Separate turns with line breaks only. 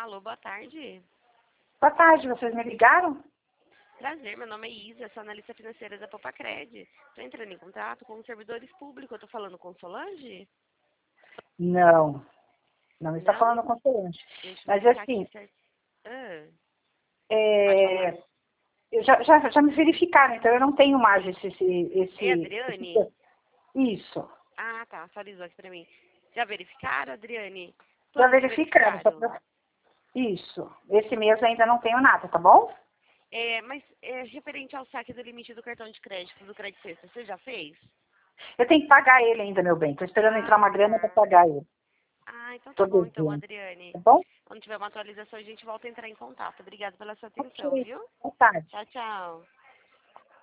Alô, boa tarde.
Boa tarde, vocês me ligaram?
Prazer, meu nome é Isa, sou analista financeira da Popacred. Estou entrando em contato com os servidores públicos. Eu estou falando com Solange?
Não, não está
Não?
falando com o Solange.
Deixa eu
Mas
verificar aqui
assim,
certo. Ah, pode falar.
é, já me verificaram, então eu não tenho mais
É Adriane?
isso.
Ah, tá, atualizou aqui pra mim. Já verificaram, Adriane?
Já
Quando que
verificaram,
verificaram?
isso. Esse mês ainda não tenho nada, tá bom?
Mas referente ao saque do limite do cartão de crédito, do Crédito Sexta, você já fez?
Eu tenho que pagar ele ainda, meu bem. Estou esperando entrar uma
Ah,
grana para
tá.
pagar ele.
Ah, então tá
Estou
bom, então,
devendo,
Adriane.
tá bom?
Quando tiver uma atualização, a gente volta a entrar em contato. Obrigada pela sua atenção,
Ok.
viu?
Boa tarde.
Tchau, tchau.